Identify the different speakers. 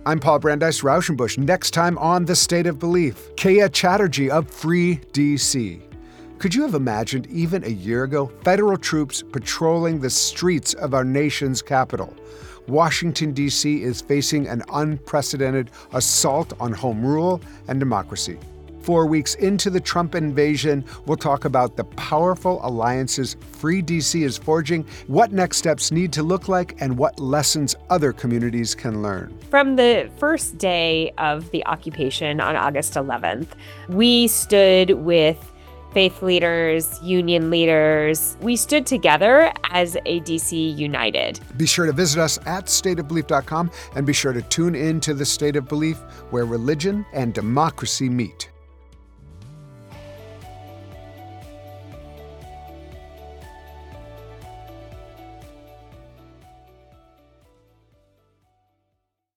Speaker 1: I'm Paul Brandeis Rauschenbusch. Next time on The State of Belief, Kea Chatterjee of Free DC. Could you have imagined even a year ago federal troops patrolling the streets of our nation's capital? Washington, D.C. is facing an unprecedented assault on home rule and democracy. 4 weeks into the Trump invasion, we'll talk about the powerful alliances Free DC is forging, what next steps need to look like, and what lessons other communities can learn.
Speaker 2: From the first day of the occupation on August 11th, we stood with faith leaders, union leaders. We stood together as a DC United.
Speaker 1: Be sure to visit us at stateofbelief.com and be sure to tune in to The State of Belief, where religion and democracy meet.